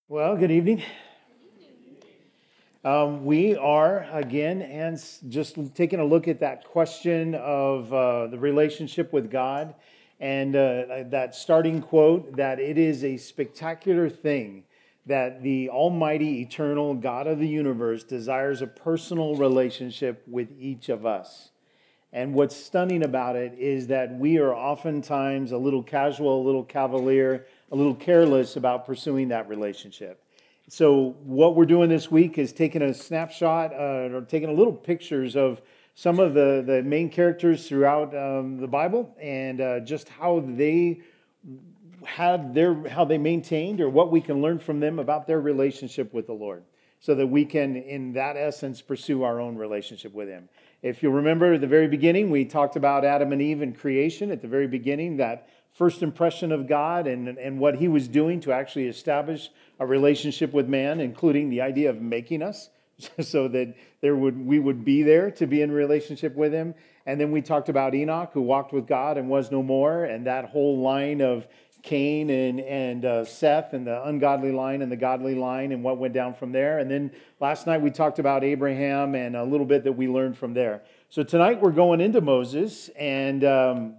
Well, good evening. We are again and just taking a look at that question of the relationship with God and that starting quote that it is a spectacular thing that the Almighty, eternal God of the universe desires a personal relationship with each of us. And what's stunning about it is that we are oftentimes a little casual, a little cavalier, a little careless about pursuing that relationship. So what we're doing this week is taking a snapshot or taking a little pictures of some of the main characters throughout the Bible and just how they how they maintained or what we can learn from them about their relationship with the Lord so that we can, in that essence, pursue our own relationship with Him. If you remember at the very beginning, we talked about Adam and Eve and creation at the very beginning, that first impression of God and what He was doing to actually establish a relationship with man, including the idea of making us so that we would be there to be in relationship with Him. And then we talked about Enoch, who walked with God and was no more, and that whole line of Cain and Seth and the ungodly line and the godly line and what went down from there. And then last night we talked about Abraham and a little bit that we learned from there. So tonight we're going into Moses, and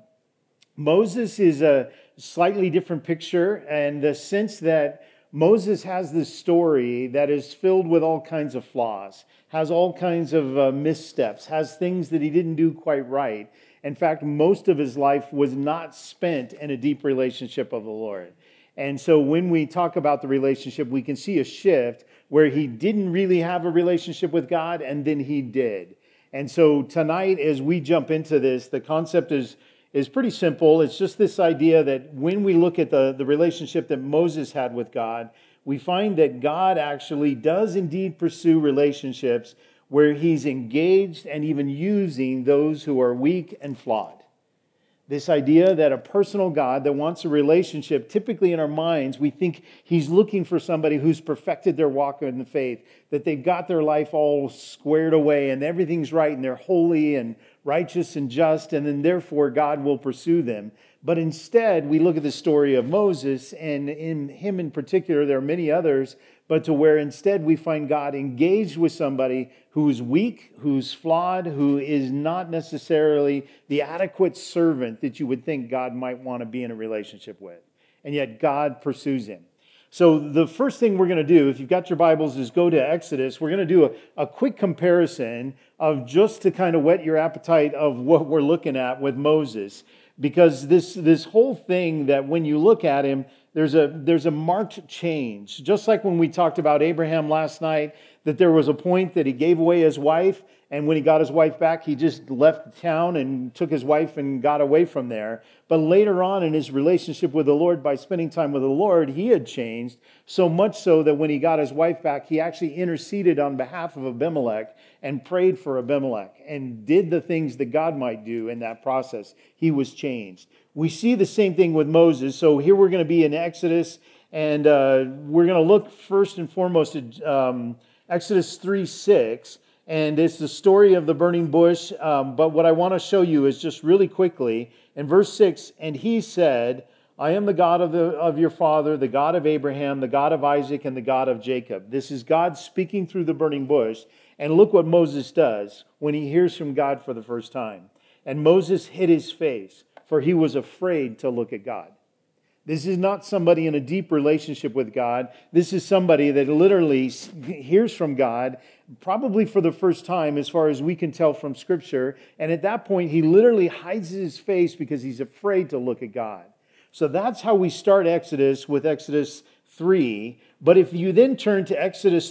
Moses is a slightly different picture in the sense that Moses has this story that is filled with all kinds of flaws, has all kinds of missteps, has things that he didn't do quite right. In fact, most of his life was not spent in a deep relationship of the Lord. And so when we talk about the relationship, we can see a shift where he didn't really have a relationship with God, and then he did. And so tonight, as we jump into this, the concept is pretty simple. It's just this idea that when we look at the relationship that Moses had with God, we find that God actually does indeed pursue relationships where He's engaged and even using those who are weak and flawed. This idea that a personal God that wants a relationship, typically in our minds, we think He's looking for somebody who's perfected their walk in the faith, that they've got their life all squared away and everything's right and they're holy and righteous and just, and then therefore God will pursue them. But instead, we look at the story of Moses, and in him in particular, there are many others, but to where instead we find God engaged with somebody who's weak, who's flawed, who is not necessarily the adequate servant that you would think God might want to be in a relationship with. And yet God pursues him. So the first thing we're going to do, if you've got your Bibles, is go to Exodus. We're going to do a quick comparison of just to kind of whet your appetite of what we're looking at with Moses. Because this whole thing that when you look at him, there's a marked change. Just like when we talked about Abraham last night, that there was a point that he gave away his wife, and when he got his wife back, he just left town and took his wife and got away from there. But later on in his relationship with the Lord, by spending time with the Lord, he had changed, so much so that when he got his wife back, he actually interceded on behalf of Abimelech and prayed for Abimelech and did the things that God might do in that process. He was changed. We see the same thing with Moses. So here we're going to be in Exodus, and we're going to look first and foremost at Exodus 3:6. And it's the story of the burning bush. But what I want to show you is just really quickly, in verse 6, and he said, I am the God of your father, the God of Abraham, the God of Isaac, and the God of Jacob. This is God speaking through the burning bush. And look what Moses does when he hears from God for the first time. And Moses hid his face, for he was afraid to look at God. This is not somebody in a deep relationship with God. This is somebody that literally hears from God, probably for the first time, as far as we can tell from Scripture. And at that point, he literally hides his face because he's afraid to look at God. So that's how we start Exodus with Exodus 3. But if you then turn to Exodus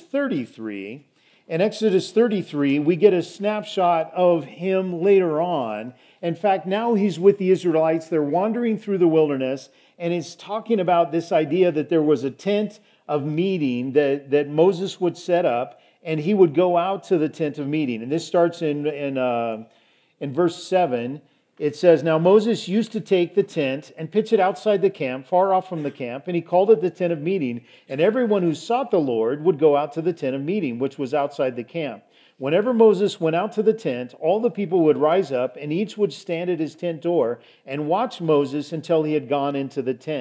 33, in Exodus 33, we get a snapshot of him later on. In fact, now he's with the Israelites. They're wandering through the wilderness, and it's talking about this idea that there was a tent of meeting that Moses would set up, and he would go out to the tent of meeting. And this starts in verse 7. It says, Now Moses used to take the tent and pitch it outside the camp, far off from the camp, and he called it the tent of meeting. And everyone who sought the Lord would go out to the tent of meeting, which was outside the camp. Whenever Moses went out to the tent, all the people would rise up, and each would stand at his tent door and watch Moses until he had gone into the tent.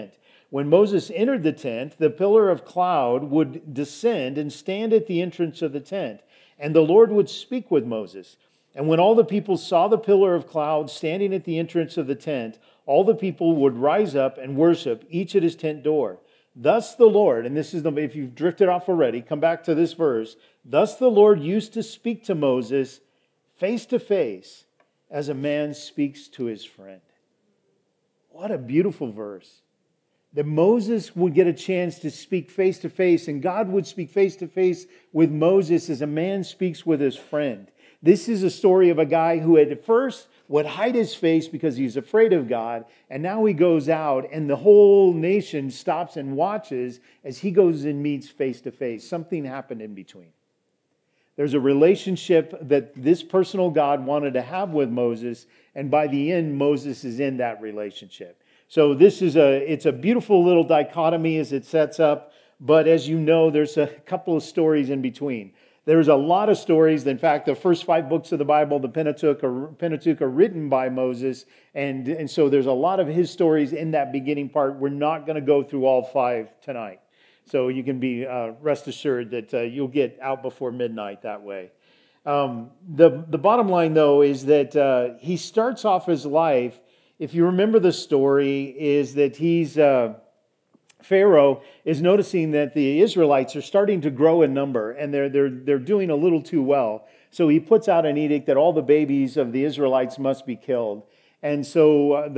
When Moses entered the tent, the pillar of cloud would descend and stand at the entrance of the tent, and the Lord would speak with Moses. And when all the people saw the pillar of cloud standing at the entrance of the tent, all the people would rise up and worship, each at his tent door. Thus the Lord, and this is the, if you've drifted off already, come back to this verse. Thus the Lord used to speak to Moses face to face as a man speaks to his friend. What a beautiful verse. That Moses would get a chance to speak face to face, and God would speak face to face with Moses as a man speaks with his friend. This is a story of a guy who at first would hide his face because he's afraid of God, and now he goes out and the whole nation stops and watches as he goes and meets face to face. Something happened in between. There's a relationship that this personal God wanted to have with Moses, and by the end, Moses is in that relationship. So it's a beautiful little dichotomy as it sets up, but as you know, there's a couple of stories in between. There's a lot of stories. In fact, the first 5 books of the Bible, the Pentateuch are written by Moses, and so there's a lot of his stories in that beginning part. We're not going to go through all 5 tonight. So you can be rest assured that you'll get out before midnight that way. The bottom line, though, is that he starts off his life, if you remember the story, is that Pharaoh is noticing that the Israelites are starting to grow in number, and they're doing a little too well. So he puts out an edict that all the babies of the Israelites must be killed. And so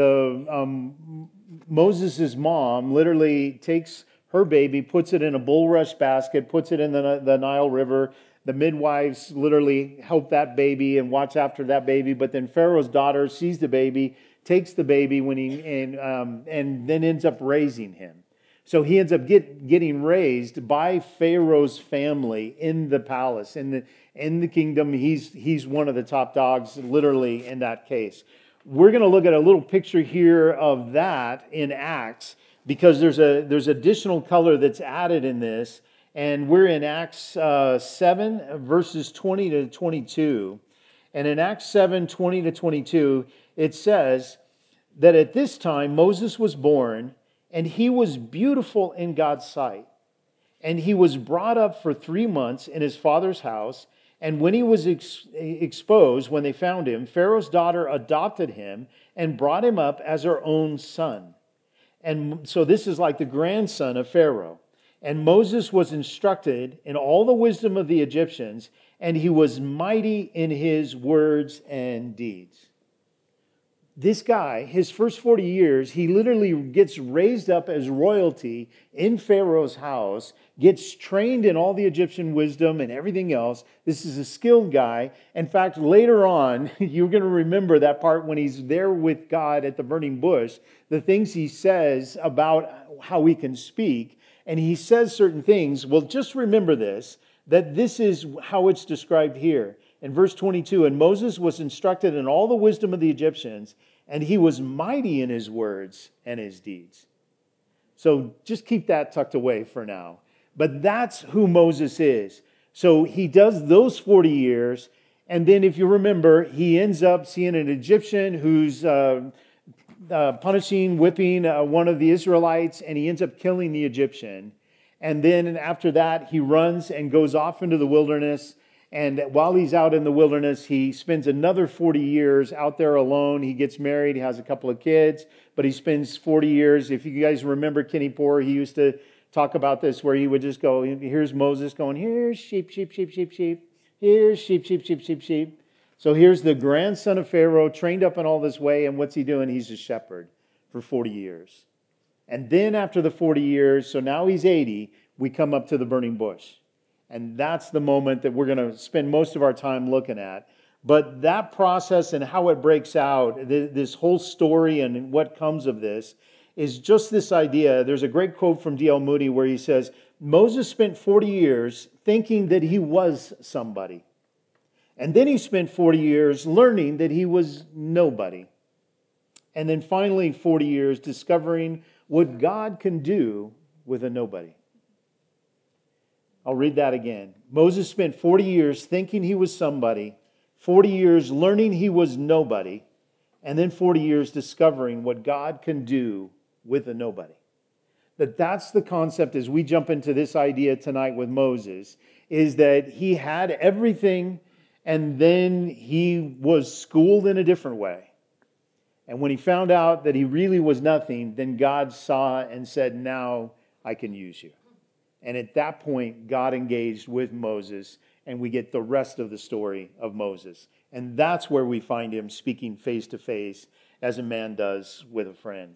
Moses' mom literally takes her baby, puts it in a bulrush basket, puts it in the Nile River. The midwives literally help that baby and watch after that baby. But then Pharaoh's daughter sees the baby, takes the baby and then ends up raising him. So he ends up getting raised by Pharaoh's family in the palace, in the kingdom. He's one of the top dogs, literally, in that case. We're going to look at a little picture here of that in Acts, because there's additional color that's added in this. And we're in Acts 7, verses 20 to 22. And in Acts 7, 20 to 22, it says that at this time Moses was born, and he was beautiful in God's sight. And he was brought up for 3 months in his father's house. And when he was exposed, when they found him, Pharaoh's daughter adopted him and brought him up as her own son. And so this is like the grandson of Pharaoh. And Moses was instructed in all the wisdom of the Egyptians, and he was mighty in his words and deeds. This guy, his first 40 years, he literally gets raised up as royalty in Pharaoh's house, gets trained in all the Egyptian wisdom and everything else. This is a skilled guy. In fact, later on, you're going to remember that part when he's there with God at the burning bush, the things he says about how he can speak, and he says certain things. Well, just remember this, that this is how it's described here. In verse 22, and Moses was instructed in all the wisdom of the Egyptians, and he was mighty in his words and his deeds. So just keep that tucked away for now. But that's who Moses is. So he does those 40 years, and then if you remember, he ends up seeing an Egyptian who's whipping one of the Israelites, and he ends up killing the Egyptian. And then after that, he runs and goes off into the wilderness. And while he's out in the wilderness, he spends another 40 years out there alone. He gets married. He has a couple of kids, but he spends 40 years. If you guys remember Kenny Poor, he used to talk about this where he would just go, here's Moses going, here's sheep, sheep, sheep, sheep, sheep. Here's sheep, sheep, sheep, sheep, sheep. So here's the grandson of Pharaoh trained up in all this way. And what's he doing? He's a shepherd for 40 years. And then after the 40 years, so now he's 80, we come up to the burning bush. And that's the moment that we're going to spend most of our time looking at. But that process and how it breaks out, this whole story and what comes of this, is just this idea. There's a great quote from D.L. Moody where he says, Moses spent 40 years thinking that he was somebody. And then he spent 40 years learning that he was nobody. And then finally 40 years discovering what God can do with a nobody. I'll read that again. Moses spent 40 years thinking he was somebody, 40 years learning he was nobody, and then 40 years discovering what God can do with a nobody. That's the concept as we jump into this idea tonight with Moses, is that he had everything and then he was schooled in a different way. And when he found out that he really was nothing, then God saw and said, now I can use you. And at that point, God engaged with Moses, and we get the rest of the story of Moses. And that's where we find him speaking face to face as a man does with a friend.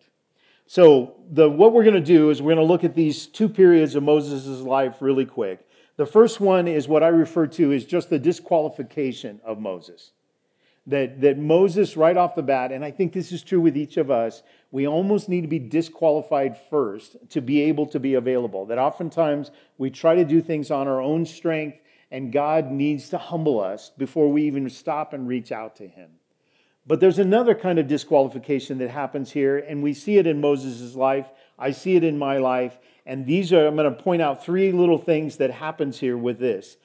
So what we're going to do is we're going to look at these two periods of Moses' life really quick. The first one is what I refer to as just the disqualification of Moses. That Moses, right off the bat, and I think this is true with each of us, we almost need to be disqualified first to be able to be available. That oftentimes we try to do things on our own strength, and God needs to humble us before we even stop and reach out to Him. But there's another kind of disqualification that happens here, and we see it in Moses' life. I see it in my life, and I'm going to point out three little things that happens here with this.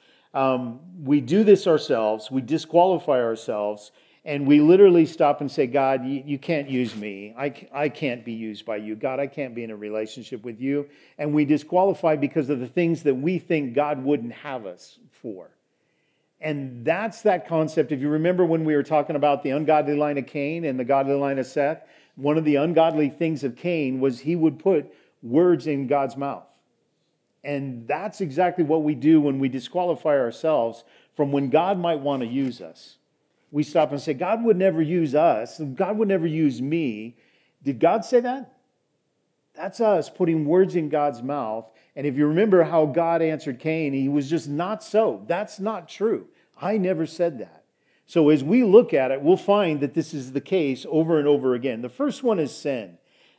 We do this ourselves, we disqualify ourselves, and we literally stop and say, God, you can't use me. I can't be used by you. God, I can't be in a relationship with you. And we disqualify because of the things that we think God wouldn't have us for. And that's that concept. If you remember when we were talking about the ungodly line of Cain and the godly line of Seth, one of the ungodly things of Cain was he would put words in God's mouth. And that's exactly what we do when we disqualify ourselves from when God might want to use us. We stop and say, God would never use us. God would never use me. Did God say that? That's us putting words in God's mouth. And if you remember how God answered Cain, he was just not so. That's not true. I never said that. So as we look at it, we'll find that this is the case over and over again. The first one is sin.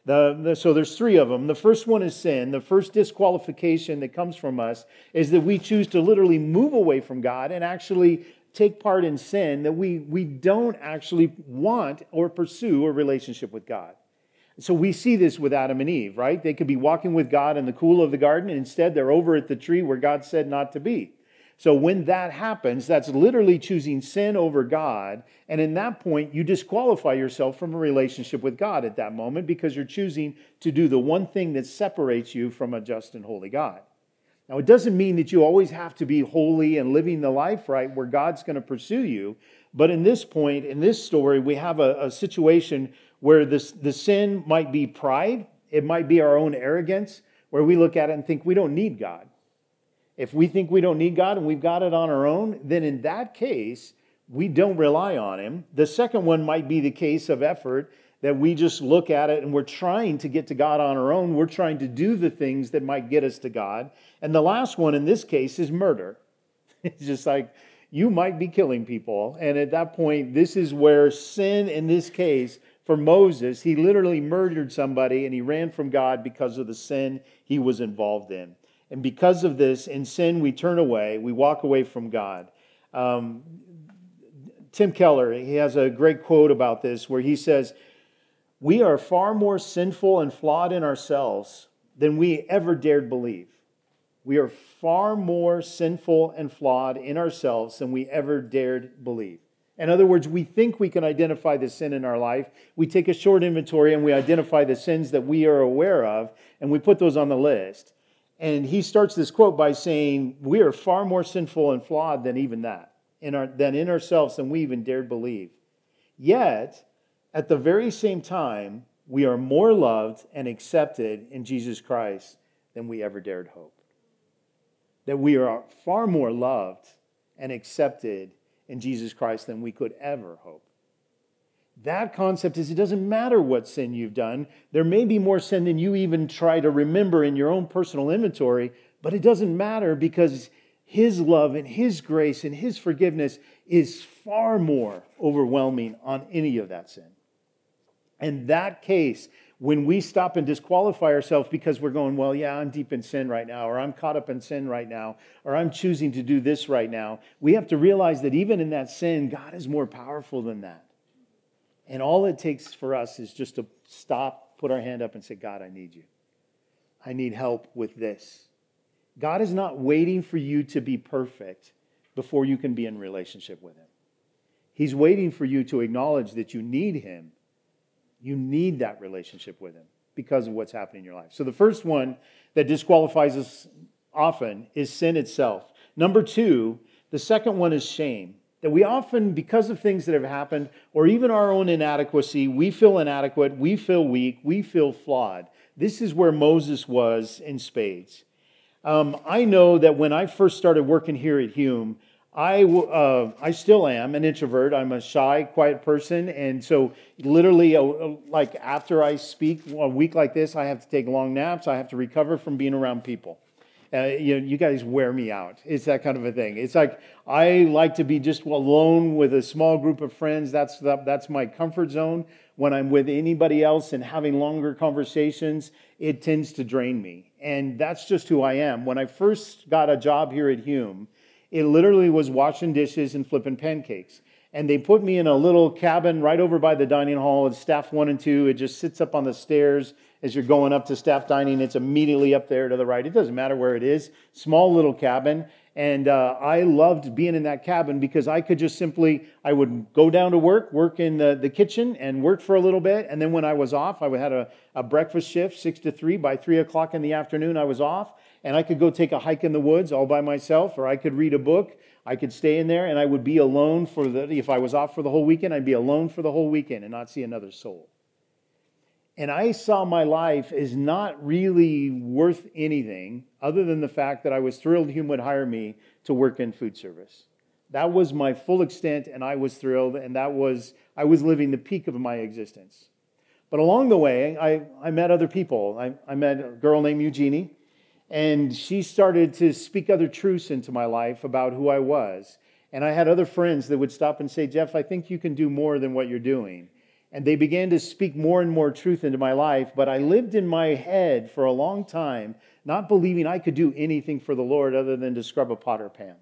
So there's three of them. The first one is sin. The first disqualification that comes from us is that we choose to literally move away from God and actually take part in sin, that we don't actually want or pursue a relationship with God. So we see this with Adam and Eve, right? They could be walking with God in the cool of the garden, and instead they're over at the tree where God said not to be. So when that happens, that's literally choosing sin over God. And in that point, you disqualify yourself from a relationship with God at that moment because you're choosing to do the one thing that separates you from a just and holy God. Now, it doesn't mean that you always have to be holy and living the life right where God's going to pursue you. But in this point, in this story, we have a situation where the sin might be pride. It might be our own arrogance, where we look at it and think we don't need God. If we think we don't need God and we've got it on our own, then in that case, we don't rely on Him. The second one might be the case of effort, that we just look at it and we're trying to get to God on our own. We're trying to do the things that might get us to God. And the last one in this case is murder. It's just like, you might be killing people. And at that point, this is where sin in this case, for Moses, he literally murdered somebody and he ran from God because of the sin he was involved in. And because of this, in sin, we turn away. We walk away from God. Tim Keller, he has a great quote about this where he says, "We are far more sinful and flawed in ourselves than we ever dared believe." We are far more sinful and flawed in ourselves than we ever dared believe. In other words, we think we can identify the sin in our life. We take a short inventory and we identify the sins that we are aware of, and we put those on the list. And he starts this quote by saying, we are far more sinful and flawed than even that, than in ourselves than we even dared believe. Yet, at the very same time, we are more loved and accepted in Jesus Christ than we ever dared hope. That we are far more loved and accepted in Jesus Christ than we could ever hope. That concept is, it doesn't matter what sin you've done. There may be more sin than you even try to remember in your own personal inventory, but it doesn't matter because His love and His grace and His forgiveness is far more overwhelming on any of that sin. In that case, when we stop and disqualify ourselves because we're going, well, yeah, I'm deep in sin right now, or I'm caught up in sin right now, or I'm choosing to do this right now, we have to realize that even in that sin, God is more powerful than that. And all it takes for us is just to stop, put our hand up and say, God, I need you. I need help with this. God is not waiting for you to be perfect before you can be in relationship with Him. He's waiting for you to acknowledge that you need Him. You need that relationship with Him. because of what's happening in your life. So the first one that disqualifies us often is sin itself. Number two, the second one is shame. That we often, because of things that have happened, or even our own inadequacy, we feel inadequate, we feel weak, we feel flawed. This is where Moses was in spades. I know that when I first started working here at Hume, I still am an introvert. I'm a shy, quiet person. And so literally, like after I speak a week like this, I have to take long naps. I have to recover from being around people. You guys wear me out. It's that kind of a thing. It's like I like to be just alone with a small group of friends. That's my comfort zone. When I'm with anybody else and having longer conversations, it tends to drain me. And that's just who I am. When I first got a job here at Hume, it literally was washing dishes and flipping pancakes. And they put me in a little cabin right over by the dining hall. It's staff 1 and 2. It just sits up on the stairs as you're going up to staff dining. It's immediately up there to the right. It doesn't matter where it is. Small little cabin. And I loved being in that cabin because I could just I would go down to work in the kitchen and work for a little bit. And then when I was off, I had a breakfast shift, 6 to 3. By 3 o'clock in the afternoon, I was off. And I could go take a hike in the woods all by myself, or I could read a book. I could stay in there and I would be alone if I was off for the whole weekend, I'd be alone for the whole weekend and not see another soul. And I saw my life as not really worth anything other than the fact that I was thrilled Hume would hire me to work in food service. That was my full extent, and I was thrilled, and I was living the peak of my existence. But along the way, I met other people. I met a girl named Eugenie, and she started to speak other truths into my life about who I was. And I had other friends that would stop and say, Jeff, I think you can do more than what you're doing. And they began to speak more and more truth into my life. But I lived in my head for a long time, not believing I could do anything for the Lord other than to scrub a pot or pan.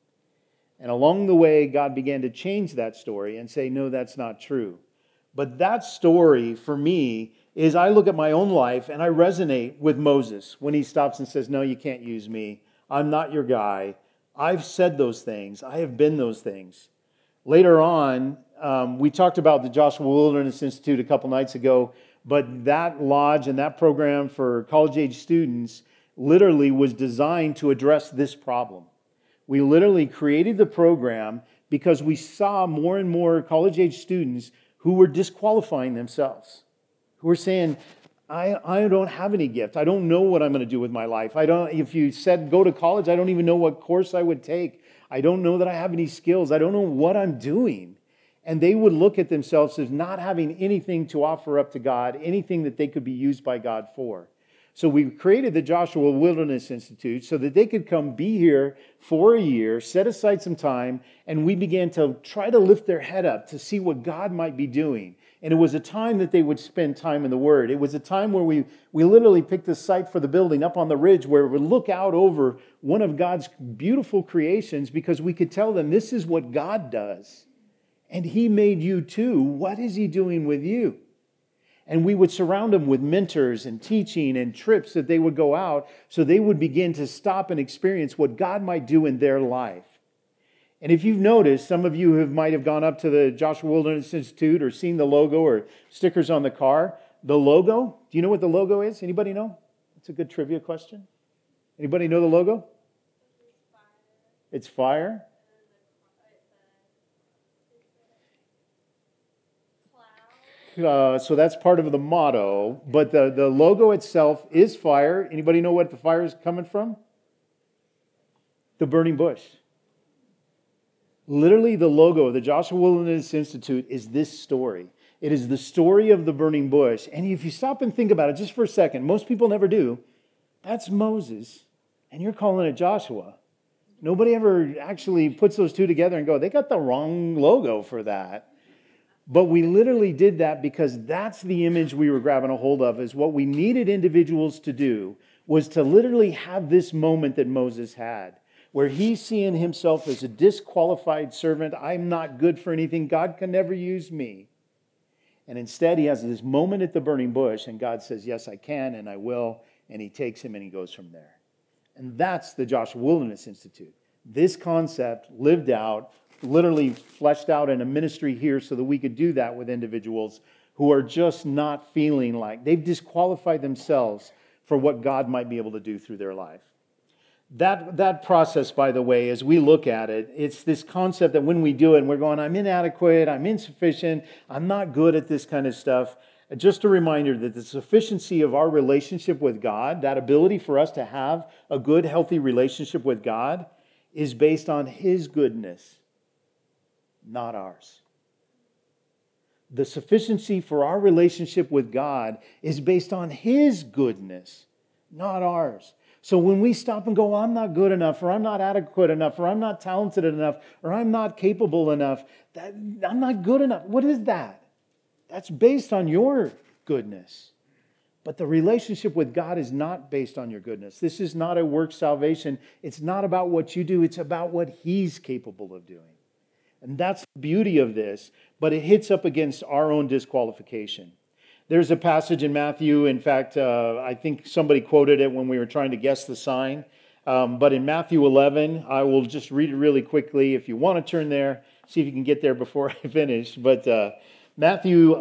And along the way, God began to change that story and say, no, that's not true. But that story for me is I look at my own life and I resonate with Moses when he stops and says, no, you can't use me. I'm not your guy. I've said those things. I have been those things. Later on, we talked about the Joshua Wilderness Institute a couple nights ago, but that lodge and that program for college-age students literally was designed to address this problem. We literally created the program because we saw more and more college-age students who were disqualifying themselves. Who are saying, I don't have any gift. I don't know what I'm going to do with my life. If you said go to college, I don't even know what course I would take. I don't know that I have any skills. I don't know what I'm doing. And they would look at themselves as not having anything to offer up to God, anything that they could be used by God for. So we created the Joshua Wilderness Institute so that they could come be here for a year, set aside some time, and we began to try to lift their head up to see what God might be doing. And it was a time that they would spend time in the Word. It was a time where we literally picked the site for the building up on the ridge where we would look out over one of God's beautiful creations because we could tell them this is what God does. And He made you too. What is He doing with you? And we would surround them with mentors and teaching and trips that they would go out so they would begin to stop and experience what God might do in their life. And if you've noticed, some of you might have gone up to the Joshua Wilderness Institute or seen the logo or stickers on the car. The logo, do you know what the logo is? Anybody know? It's a good trivia question. Anybody know the logo? It's fire. So that's part of the motto. But the logo itself is fire. Anybody know what the fire is coming from? The burning bush. Literally, the logo of the Joshua Wilderness Institute is this story. It is the story of the burning bush. And if you stop and think about it just for a second, most people never do. That's Moses, and you're calling it Joshua. Nobody ever actually puts those two together and go, they got the wrong logo for that. But we literally did that because that's the image we were grabbing a hold of, is what we needed individuals to do was to literally have this moment that Moses had, where he's seeing himself as a disqualified servant. I'm not good for anything. God can never use me. And instead, he has this moment at the burning bush, and God says, yes, I can, and I will. And he takes him, and he goes from there. And that's the Joshua Wilderness Institute. This concept lived out, literally fleshed out in a ministry here so that we could do that with individuals who are just not feeling like they've disqualified themselves for what God might be able to do through their life. That process, by the way, as we look at it, it's this concept that when we do it and we're going, I'm inadequate, I'm insufficient, I'm not good at this kind of stuff. Just a reminder that the sufficiency of our relationship with God, that ability for us to have a good, healthy relationship with God, is based on His goodness, not ours. The sufficiency for our relationship with God is based on His goodness, not ours. So when we stop and go, I'm not good enough, or I'm not adequate enough, or I'm not talented enough, or I'm not capable enough, I'm not good enough. What is that? That's based on your goodness. But the relationship with God is not based on your goodness. This is not a work salvation. It's not about what you do. It's about what He's capable of doing. And that's the beauty of this, but it hits up against our own disqualification. There's a passage in Matthew, in fact, I think somebody quoted it when we were trying to guess the sign, but in Matthew 11, I will just read it really quickly. If you want to turn there, see if you can get there before I finish. But Matthew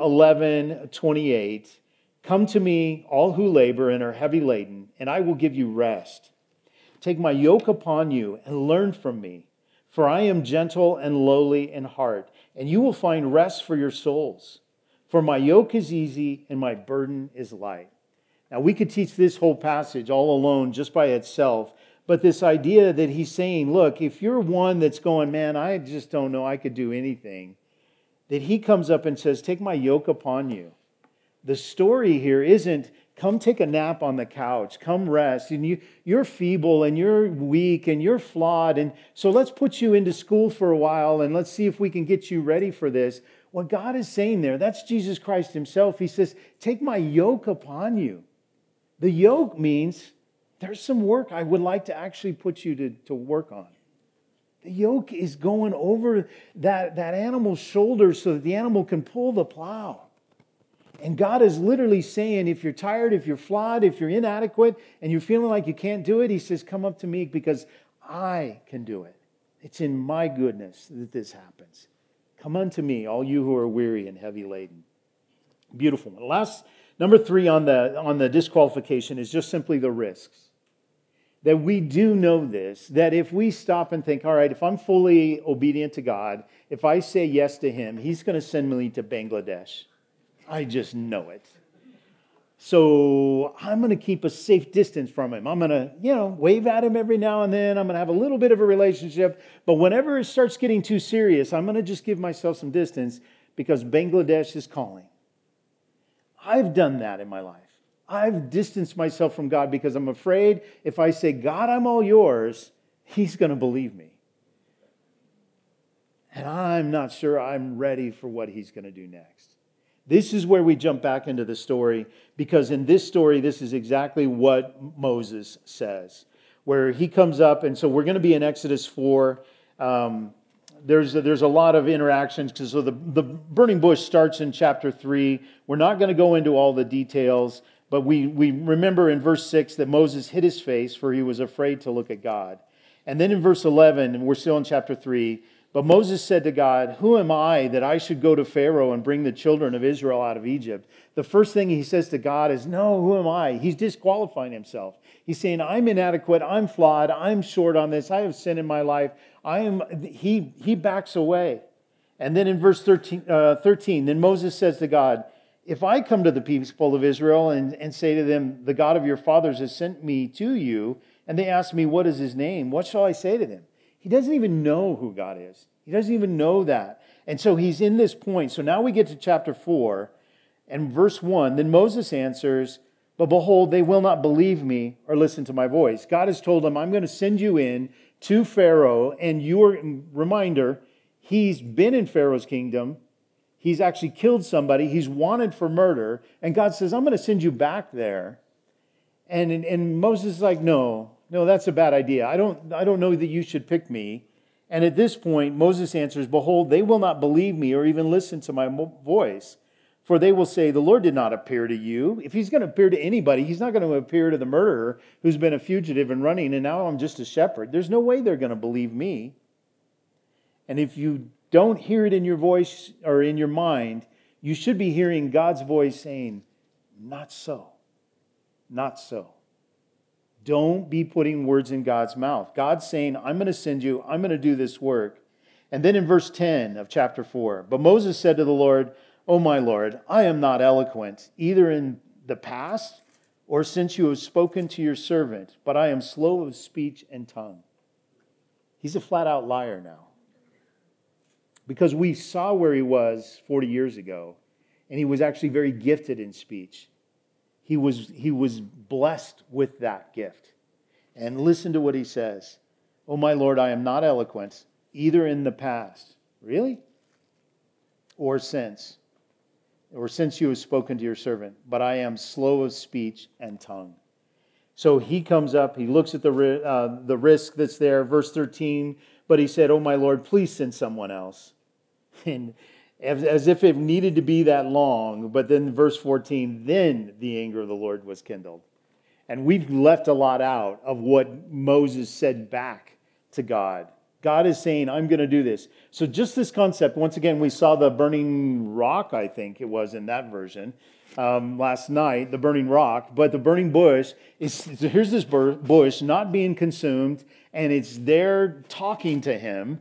11:28, come to me, all who labor and are heavy laden, and I will give you rest. Take my yoke upon you and learn from me, for I am gentle and lowly in heart, and you will find rest for your souls. For my yoke is easy and my burden is light. Now, we could teach this whole passage all alone just by itself, but this idea that he's saying, look, if you're one that's going, man, I just don't know I could do anything, that he comes up and says, take my yoke upon you. The story here isn't, come take a nap on the couch, come rest, and you're feeble and you're weak and you're flawed, and so let's put you into school for a while and let's see if we can get you ready for this. What God is saying there, that's Jesus Christ Himself. He says, take my yoke upon you. The yoke means there's some work I would like to actually put you to work on. The yoke is going over that animal's shoulders so that the animal can pull the plow. And God is literally saying, if you're tired, if you're flawed, if you're inadequate, and you're feeling like you can't do it, He says, come up to me because I can do it. It's in my goodness that this happens. Come unto me, all you who are weary and heavy laden. Beautiful. Last, number 3 on the disqualification is just simply the risks. That we do know this, that if we stop and think, all right, if I'm fully obedient to God, if I say yes to Him, He's going to send me to Bangladesh. I just know it. So I'm going to keep a safe distance from Him. I'm going to, wave at Him every now and then. I'm going to have a little bit of a relationship. But whenever it starts getting too serious, I'm going to just give myself some distance because Bangladesh is calling. I've done that in my life. I've distanced myself from God because I'm afraid if I say, God, I'm all yours, He's going to believe me. And I'm not sure I'm ready for what He's going to do next. This is where we jump back into the story, because in this story, this is exactly what Moses says, where he comes up, and so we're going to be in Exodus 4. There's a lot of interactions, because so the burning bush starts in chapter 3. We're not going to go into all the details, but we remember in verse 6 that Moses hid his face, for he was afraid to look at God. And then in verse 11, and we're still in chapter 3, but Moses said to God, who am I that I should go to Pharaoh and bring the children of Israel out of Egypt? The first thing he says to God is, no, who am I? He's disqualifying himself. He's saying, I'm inadequate, I'm flawed, I'm short on this, I have sin in my life. He backs away. And then in verse 13, then Moses says to God, if I come to the people of Israel and say to them, the God of your fathers has sent me to you, and they ask me, what is His name? What shall I say to them? He doesn't even know who God is. He doesn't even know that. And so he's in this point. So now we get to chapter 4 and verse 1. Then Moses answers, but behold, they will not believe me or listen to my voice. God has told him, I'm going to send you in to Pharaoh. And your reminder, he's been in Pharaoh's kingdom. He's actually killed somebody. He's wanted for murder. And God says, I'm going to send you back there. And Moses is like, no, that's a bad idea. I don't know that you should pick me. And at this point, Moses answers, behold, they will not believe me or even listen to my voice. For they will say, the Lord did not appear to you. If He's going to appear to anybody, He's not going to appear to the murderer who's been a fugitive and running, and now I'm just a shepherd. There's no way they're going to believe me. And if you don't hear it in your voice or in your mind, you should be hearing God's voice saying, not so, not so. Don't be putting words in God's mouth. God's saying, I'm going to send you, I'm going to do this work. And then in verse 10 of chapter 4, but Moses said to the Lord, O my Lord, I am not eloquent, either in the past or since you have spoken to your servant, but I am slow of speech and tongue. He's a flat-out liar now. Because we saw where he was 40 years ago, and he was actually very gifted in speech. He was blessed with that gift. And listen to what he says. Oh my Lord, I am not eloquent, either in the past. Really? Or since you have spoken to your servant, but I am slow of speech and tongue. So he comes up, he looks at the risk that's there, verse 13, but he said, oh my Lord, please send someone else. And as if it needed to be that long, but then verse 14, then the anger of the Lord was kindled. And we've left a lot out of what Moses said back to God. God is saying, I'm going to do this. So just this concept, once again, we saw the burning rock, I think it was in that version, last night, the burning rock. But the burning bush, here's this bush not being consumed, and it's there talking to him.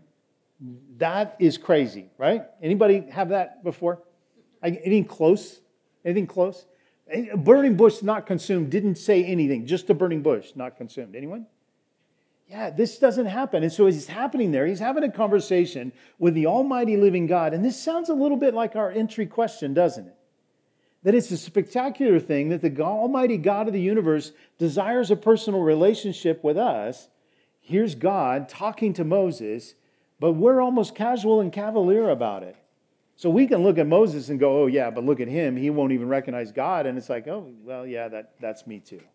That is crazy, right? Anybody have that before? Anything close? Anything close? A burning bush not consumed didn't say anything. Just a burning bush not consumed. Anyone? Yeah, this doesn't happen. And so he's happening there. He's having a conversation with the almighty living God. And this sounds a little bit like our entry question, doesn't it? That it's a spectacular thing that the almighty God of the universe desires a personal relationship with us. Here's God talking to Moses, but we're almost casual and cavalier about it. So we can look at Moses and go, oh yeah, but look at him. He won't even recognize God. And it's like, oh, well, yeah, that's me too.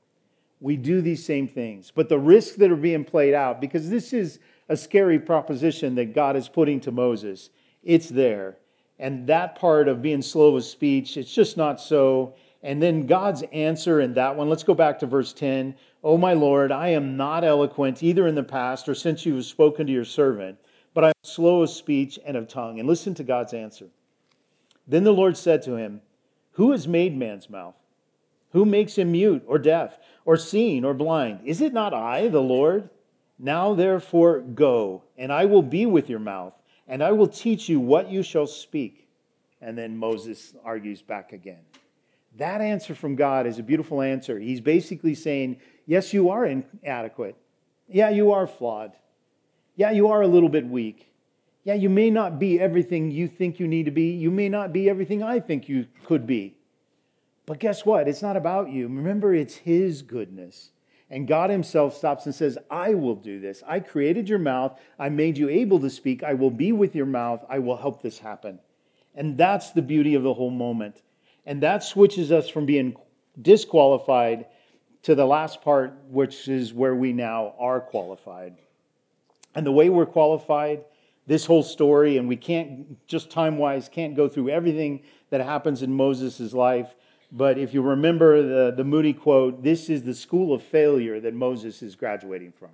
We do these same things. But the risks that are being played out, because this is a scary proposition that God is putting to Moses, it's there. And that part of being slow of speech, it's just not so. And then God's answer in that one, let's go back to verse 10. Oh my Lord, I am not eloquent either in the past or since you have spoken to your servant, but I am slow of speech and of tongue. And listen to God's answer. Then the Lord said to him, who has made man's mouth? Who makes him mute or deaf or seeing or blind? Is it not I, the Lord? Now therefore go, and I will be with your mouth, and I will teach you what you shall speak. And then Moses argues back again. That answer from God is a beautiful answer. He's basically saying, yes, you are inadequate. Yeah, you are flawed. Yeah, you are a little bit weak. Yeah, you may not be everything you think you need to be. You may not be everything I think you could be. But guess what? It's not about you. Remember, it's His goodness. And God Himself stops and says, I will do this. I created your mouth. I made you able to speak. I will be with your mouth. I will help this happen. And that's the beauty of the whole moment. And that switches us from being disqualified to the last part, which is where we now are qualified. And the way we're qualified, this whole story, and we can't, just time-wise, can't go through everything that happens in Moses' life. But if you remember the Moody quote, this is the school of failure that Moses is graduating from.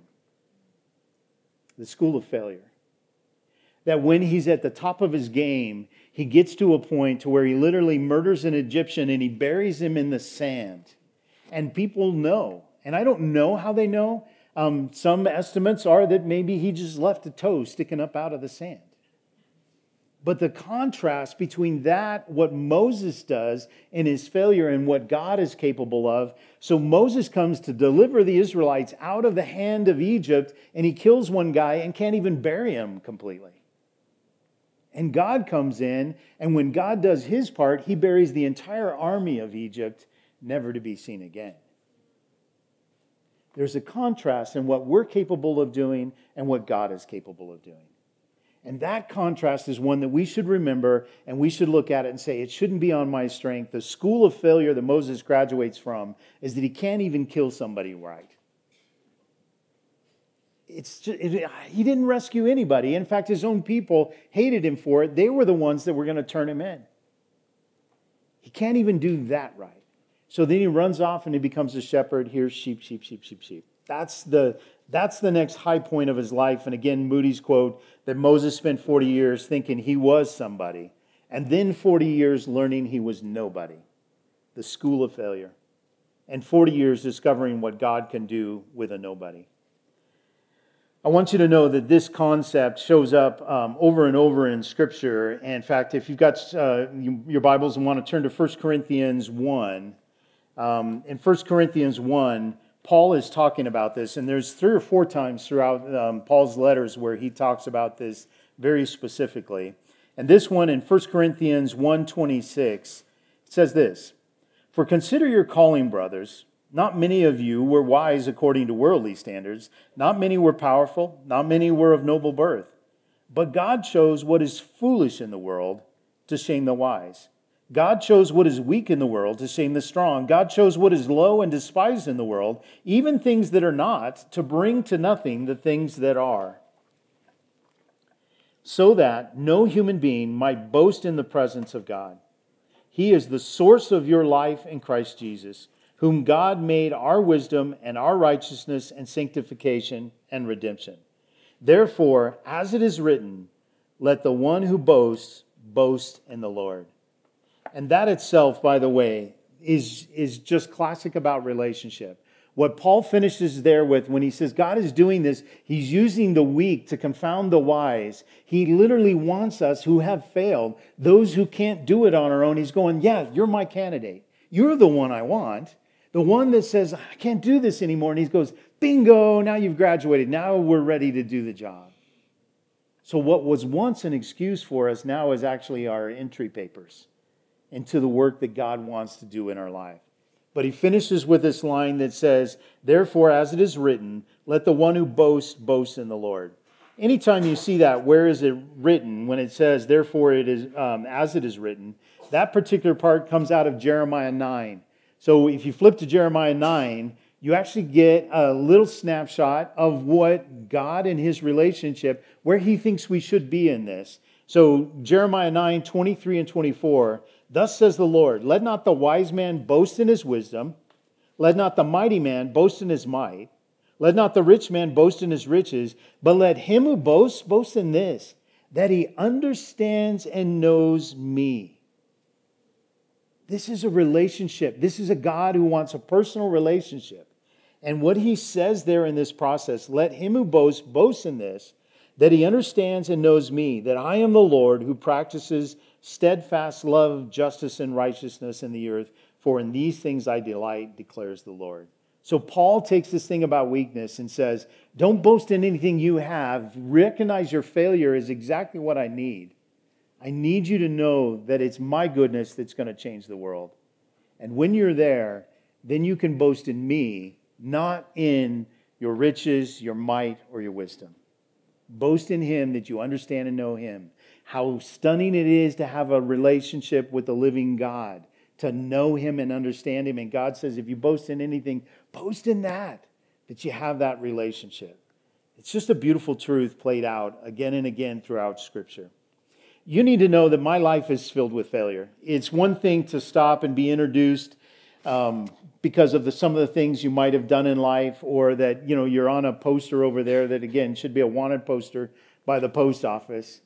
The school of failure. That when he's at the top of his game, he gets to a point to where he literally murders an Egyptian and he buries him in the sand. And people know. And I don't know how they know. Some estimates are that maybe he just left a toe sticking up out of the sand. But the contrast between that, what Moses does in his failure and what God is capable of. So Moses comes to deliver the Israelites out of the hand of Egypt, and he kills one guy and can't even bury him completely. And God comes in, and when God does His part, He buries the entire army of Egypt, never to be seen again. There's a contrast in what we're capable of doing and what God is capable of doing. And that contrast is one that we should remember, and we should look at it and say, it shouldn't be on my strength. The school of failure that Moses graduates from is that he can't even kill somebody right. He didn't rescue anybody. In fact, his own people hated him for it. They were the ones that were going to turn him in. He can't even do that right. So then he runs off and he becomes a shepherd. Here's sheep, sheep, sheep, sheep, sheep. That's the next high point of his life. And again, Moody's quote that Moses spent 40 years thinking he was somebody. And then 40 years learning he was nobody. The school of failure. And 40 years discovering what God can do with a nobody. I want you to know that this concept shows up over and over in Scripture. And in fact, if you've got your Bibles and want to turn to 1 Corinthians 1, in 1 Corinthians 1, Paul is talking about this. And there's 3 or 4 times throughout Paul's letters where he talks about this very specifically. And this one in 1 Corinthians 1:26 says this, "For consider your calling, brothers. Not many of you were wise according to worldly standards. Not many were powerful. Not many were of noble birth. But God chose what is foolish in the world to shame the wise. God chose what is weak in the world to shame the strong. God chose what is low and despised in the world, even things that are not, to bring to nothing the things that are, so that no human being might boast in the presence of God. He is the source of your life in Christ Jesus, whom God made our wisdom and our righteousness and sanctification and redemption. Therefore, as it is written, let the one who boasts, boast in the Lord." And that itself, by the way, is just classic about relationship. What Paul finishes there with when he says God is doing this, he's using the weak to confound the wise. He literally wants us who have failed, those who can't do it on our own. He's going, yeah, you're my candidate. You're the one I want. The one that says, I can't do this anymore. And he goes, bingo, now you've graduated. Now we're ready to do the job. So what was once an excuse for us now is actually our entry papers into the work that God wants to do in our life. But he finishes with this line that says, therefore, as it is written, let the one who boasts, boast in the Lord. Anytime you see that, where is it written? When it says, therefore, it is as it is written, that particular part comes out of Jeremiah 9. So if you flip to Jeremiah 9, you actually get a little snapshot of what God and his relationship, where he thinks we should be in this. So Jeremiah 9, 23 and 24, thus says the Lord, let not the wise man boast in his wisdom, let not the mighty man boast in his might, let not the rich man boast in his riches, but let him who boasts, boast in this, that he understands and knows me. This is a relationship. This is a God who wants a personal relationship. And what he says there in this process, let him who boasts, boast in this, that he understands and knows me, that I am the Lord who practices steadfast love, justice, and righteousness in the earth. For in these things I delight, declares the Lord. So Paul takes this thing about weakness and says, don't boast in anything you have. Recognize your failure is exactly what I need. I need you to know that it's my goodness that's going to change the world. And when you're there, then you can boast in me, not in your riches, your might, or your wisdom. Boast in him that you understand and know him. How stunning it is to have a relationship with the living God, to know him and understand him. And God says, if you boast in anything, boast in that you have that relationship. It's just a beautiful truth played out again and again throughout Scripture. You need to know that my life is filled with failure. It's one thing to stop and be introduced because of some of the things you might have done in life, or that you're on a poster over there that, again, should be a wanted poster by the post office.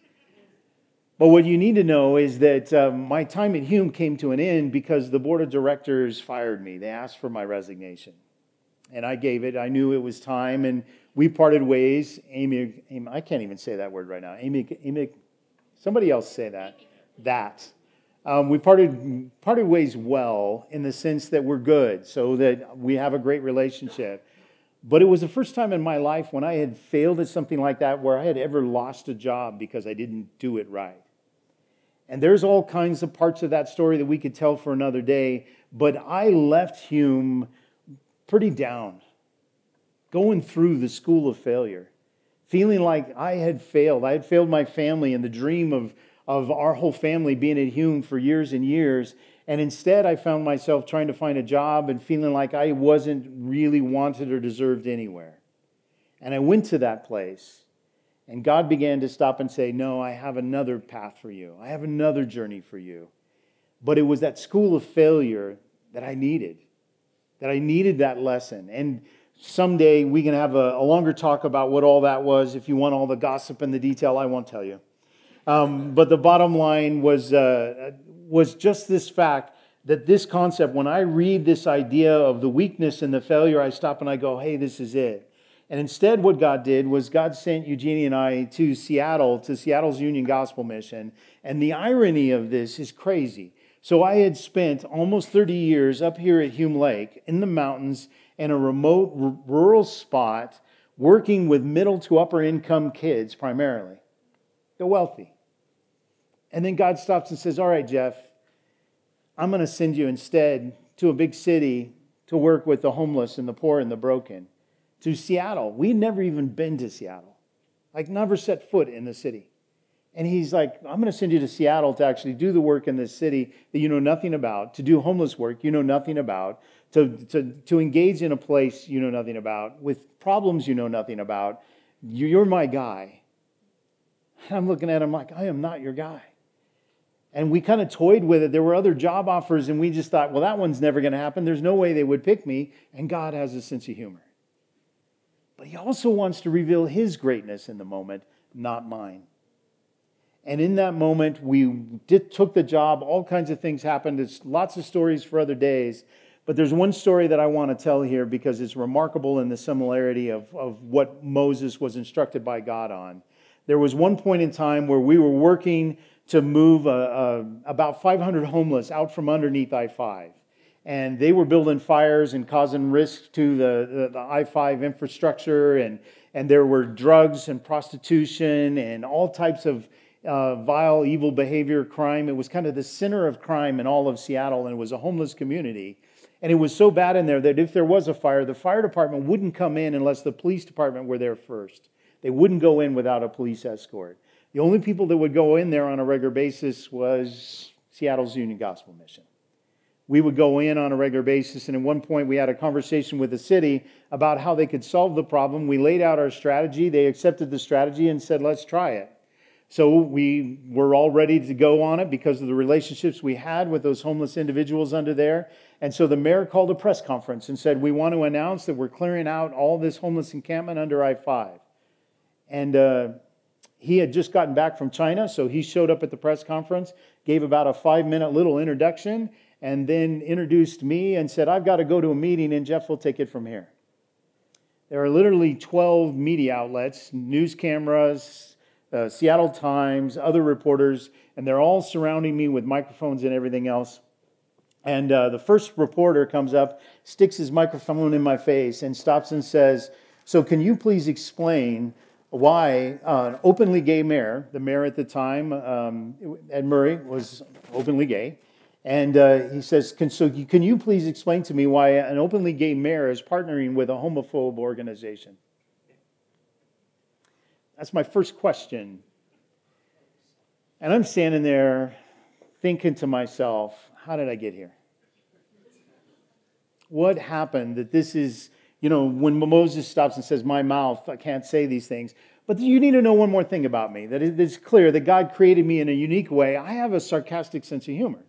But what you need to know is that my time at Hume came to an end because the board of directors fired me. They asked for my resignation. And I gave it. I knew it was time, and we parted ways. Amy, I can't even say that word right now. Amy, somebody else say that. We parted ways well in the sense that we're good, so that we have a great relationship. But it was the first time in my life when I had failed at something like that where I had ever lost a job because I didn't do it right. And there's all kinds of parts of that story that we could tell for another day, but I left Hume pretty down, going through the school of failure, feeling like I had failed. I had failed my family and the dream of our whole family being at Hume for years and years. And instead, I found myself trying to find a job and feeling like I wasn't really wanted or deserved anywhere. And I went to that place, and God began to stop and say, no, I have another path for you. I have another journey for you. But it was that school of failure that I needed that lesson. And someday we can have a longer talk about what all that was. If you want all the gossip and the detail, I won't tell you. But the bottom line was just this fact that this concept, when I read this idea of the weakness and the failure, I stop and I go, hey, this is it. And instead what God did was God sent Eugenie and I to Seattle's Union Gospel Mission. And the irony of this is crazy. So I had spent almost 30 years up here at Hume Lake in the mountains in a remote rural spot working with middle to upper income kids primarily. They're wealthy. And then God stops and says, all right, Jeff, I'm going to send you instead to a big city to work with the homeless and the poor and the broken. To Seattle. We'd never even been to Seattle. Like never set foot in the city. And he's like, I'm going to send you to Seattle to actually do the work in this city that you know nothing about, to do homeless work you know nothing about, to engage in a place you know nothing about, with problems you know nothing about. You're my guy. And I'm looking at him like, I am not your guy. And we kind of toyed with it. There were other job offers, and we just thought, well, that one's never going to happen. There's no way they would pick me. And God has a sense of humor. But he also wants to reveal his greatness in the moment, not mine. And in that moment, we took the job. All kinds of things happened. There's lots of stories for other days. But there's one story that I want to tell here because it's remarkable in the similarity of what Moses was instructed by God on. There was one point in time where we were working to move about 500 homeless out from underneath I-5. And they were building fires and causing risk to the I-5 infrastructure. And there were drugs and prostitution and all types of vile, evil behavior, crime. It was kind of the center of crime in all of Seattle, and it was a homeless community. And it was so bad in there that if there was a fire, the fire department wouldn't come in unless the police department were there first. They wouldn't go in without a police escort. The only people that would go in there on a regular basis was Seattle's Union Gospel Mission. We would go in on a regular basis, and at one point we had a conversation with the city about how they could solve the problem. We laid out our strategy. They accepted the strategy and said, let's try it. So we were all ready to go on it because of the relationships we had with those homeless individuals under there. And so the mayor called a press conference and said, we want to announce that we're clearing out all this homeless encampment under I-5. And he had just gotten back from China, so he showed up at the press conference, gave about a 5-minute little introduction, and then introduced me and said, I've got to go to a meeting, and Jeff will take it from here. There are literally 12 media outlets, news cameras, Seattle Times, other reporters, and they're all surrounding me with microphones and everything else. And the first reporter comes up, sticks his microphone in my face, and stops and says, so can you please explain why an openly gay mayor, the mayor at the time, Ed Murray, was openly gay, and he says, can you please explain to me why an openly gay mayor is partnering with a homophobe organization? That's my first question. And I'm standing there thinking to myself, how did I get here? What happened that this is, when Moses stops and says, my mouth, I can't say these things. But you need to know one more thing about me, that it's clear that God created me in a unique way. I have a sarcastic sense of humor.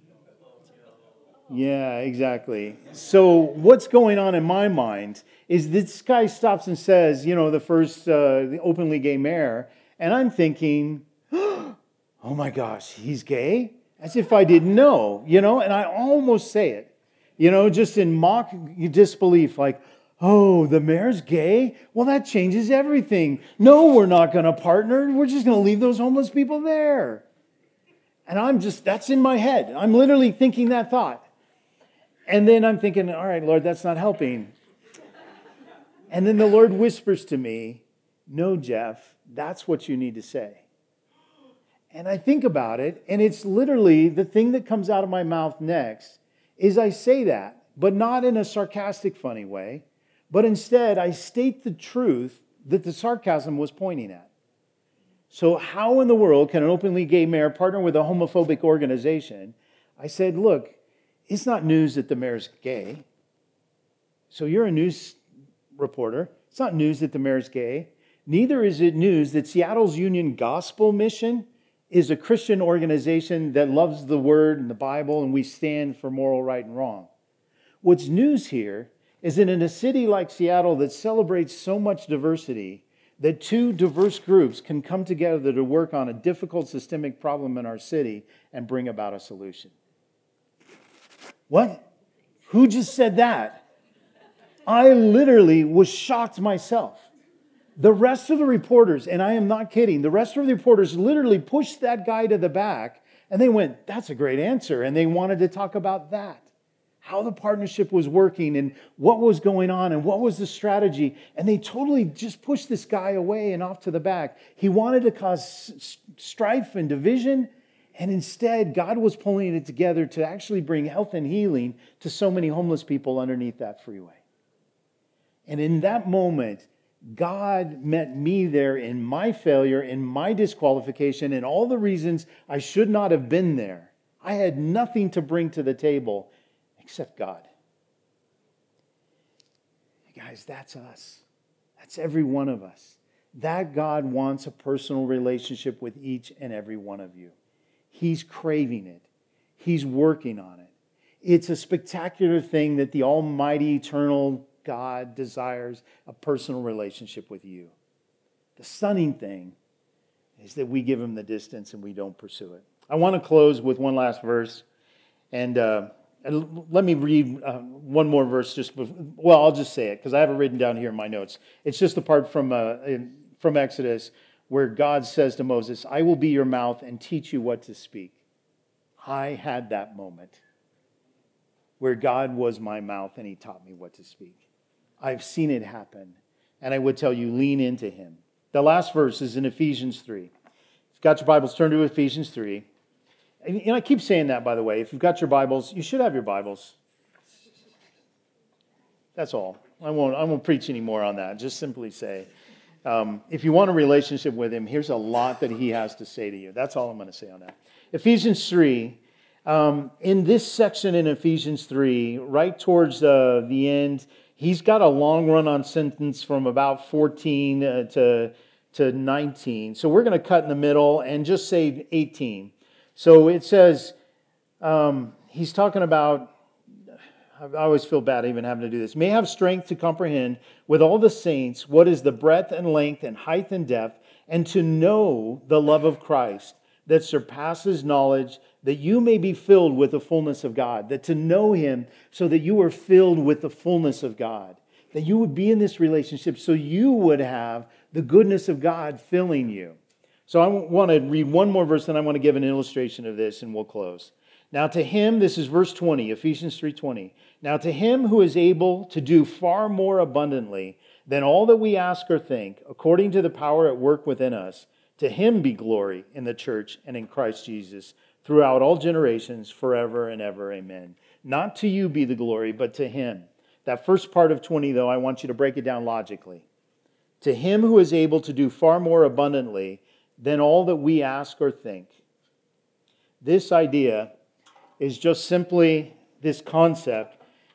Yeah, exactly. So what's going on in my mind is this guy stops and says, the openly gay mayor, and I'm thinking, oh my gosh, he's gay? As if I didn't know, and I almost say it, just in mock disbelief, like, oh, the mayor's gay? Well, that changes everything. No, we're not going to partner. We're just going to leave those homeless people there. And that's in my head. I'm literally thinking that thought. And then I'm thinking, all right, Lord, that's not helping. And then the Lord whispers to me, no, Jeff, that's what you need to say. And I think about it, and it's literally the thing that comes out of my mouth next is I say that, but not in a sarcastic, funny way, but instead I state the truth that the sarcasm was pointing at. So how in the world can an openly gay mayor partner with a homophobic organization? I said, look, it's not news that the mayor's gay. So you're a news reporter. It's not news that the mayor's gay. Neither is it news that Seattle's Union Gospel Mission is a Christian organization that loves the Word and the Bible, and we stand for moral right and wrong. What's news here is that in a city like Seattle that celebrates so much diversity, that two diverse groups can come together to work on a difficult systemic problem in our city and bring about a solution. What? Who just said that? I literally was shocked myself. The rest of the reporters, and I am not kidding, the rest of the reporters literally pushed that guy to the back and they went, that's a great answer. And they wanted to talk about that, how the partnership was working and what was going on and what was the strategy. And they totally just pushed this guy away and off to the back. He wanted to cause strife and division. And instead, God was pulling it together to actually bring health and healing to so many homeless people underneath that freeway. And in that moment, God met me there in my failure, in my disqualification, and all the reasons I should not have been there. I had nothing to bring to the table except God. Guys, that's us. That's every one of us. That God wants a personal relationship with each and every one of you. He's craving it. He's working on it. It's a spectacular thing that the almighty, eternal God desires a personal relationship with you. The stunning thing is that we give him the distance and we don't pursue it. I want to close with one last verse. And let me read one more verse. I'll just say it because I have it written down here in my notes. It's just the part from Exodus where God says to Moses, I will be your mouth and teach you what to speak. I had that moment where God was my mouth and he taught me what to speak. I've seen it happen. And I would tell you, lean into him. The last verse is in Ephesians 3. If you've got your Bibles, turn to Ephesians 3. And I keep saying that, by the way. If you've got your Bibles, you should have your Bibles. That's all. I won't preach any more on that. Just simply say, if you want a relationship with him, here's a lot that he has to say to you. That's all I'm going to say on that. Ephesians 3. In this section in Ephesians 3, right towards the end, he's got a long run-on sentence from about 14 to 19. So we're going to cut in the middle and just say 18. So it says, he's talking about, I always feel bad even having to do this, may have strength to comprehend with all the saints what is the breadth and length and height and depth, and to know the love of Christ that surpasses knowledge, that you may be filled with the fullness of God. That to know him so that you are filled with the fullness of God. That you would be in this relationship so you would have the goodness of God filling you. So I want to read one more verse, and I want to give an illustration of this, and we'll close. Now to him, this is verse 20, Ephesians 3:20. Now to him who is able to do far more abundantly than all that we ask or think, according to the power at work within us, to him be glory in the church and in Christ Jesus, throughout all generations, forever and ever. Amen. Not to you be the glory, but to him. That first part of 20, though, I want you to break it down logically. To him who is able to do far more abundantly than all that we ask or think. This idea is just simply this concept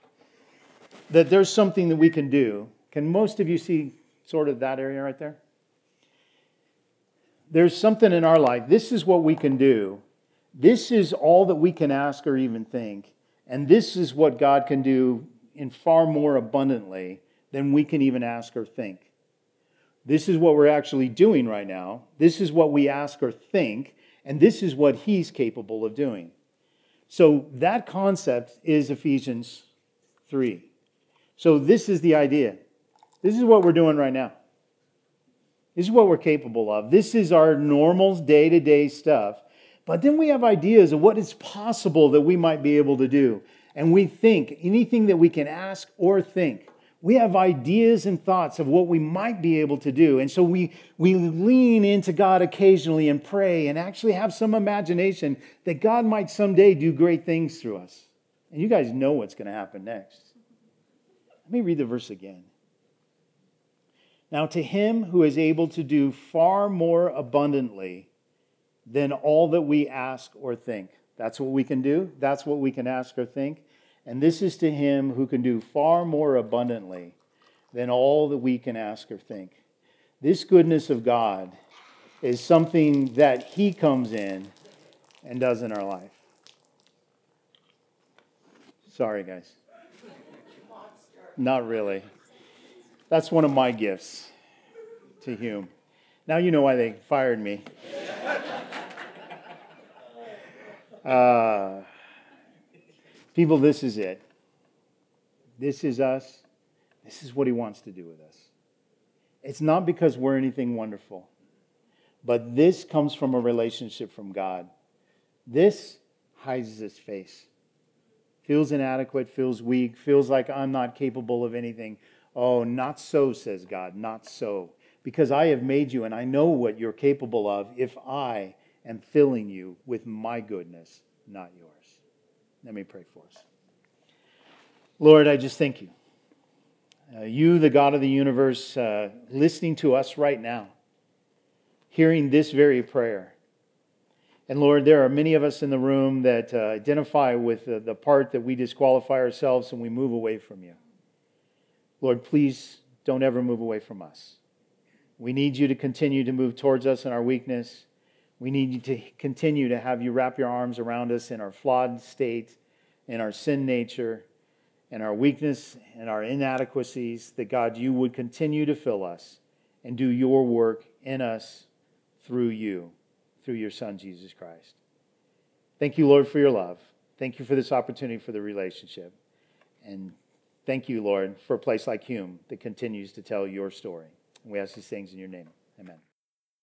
that there's something that we can do. Can most of you see sort of that area right there? There's something in our life. This is what we can do. This is all that we can ask or even think. And this is what God can do in far more abundantly than we can even ask or think. This is what we're actually doing right now. This is what we ask or think. And this is what he's capable of doing. So that concept is Ephesians 3. So this is the idea. This is what we're doing right now. This is what we're capable of. This is our normal day-to-day stuff. But then we have ideas of what is possible that we might be able to do. And we think anything that we can ask or think. We have ideas and thoughts of what we might be able to do. And so we lean into God occasionally and pray and actually have some imagination that God might someday do great things through us. And you guys know what's going to happen next. Let me read the verse again. Now to him who is able to do far more abundantly than all that we ask or think. That's what we can do. That's what we can ask or think. And this is to him who can do far more abundantly than all that we can ask or think. This goodness of God is something that he comes in and does in our life. Sorry, guys. Not really. That's one of my gifts, to Hume. Now you know why they fired me. People, this is it. This is us. This is what he wants to do with us. It's not because we're anything wonderful, but this comes from a relationship from God. This hides his face. Feels inadequate, feels weak, feels like I'm not capable of anything. Oh, not so, says God, not so. Because I have made you and I know what you're capable of if I am filling you with my goodness, not yours. Let me pray for us. Lord, I just thank you. You, the God of the universe, listening to us right now, hearing this very prayer. And Lord, there are many of us in the room that identify with the part that we disqualify ourselves and we move away from you. Lord, please don't ever move away from us. We need you to continue to move towards us in our weakness. We need you to continue to have you wrap your arms around us in our flawed state, in our sin nature, and our weakness and our inadequacies, that God, you would continue to fill us and do your work in us through you, through your Son, Jesus Christ. Thank you, Lord, for your love. Thank you for this opportunity for the relationship. And thank you, Lord, for a place like Hume that continues to tell your story. And we ask these things in your name. Amen.